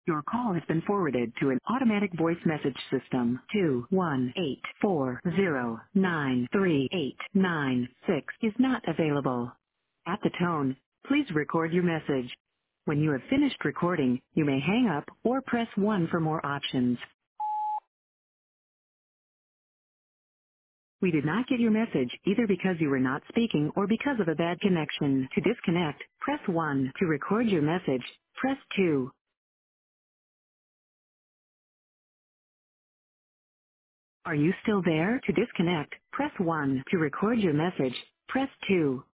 Your call has been forwarded to an automatic voice message system. 21840938996 is not available. At the tone, please record your message. When you have finished recording, you may hang up or press 1 for more options. We did not get your message either because you were not speaking or because of a bad connection. To disconnect, press 1. To record your message, press 2. Are you still there? To disconnect, press 1. To record your message, press 2.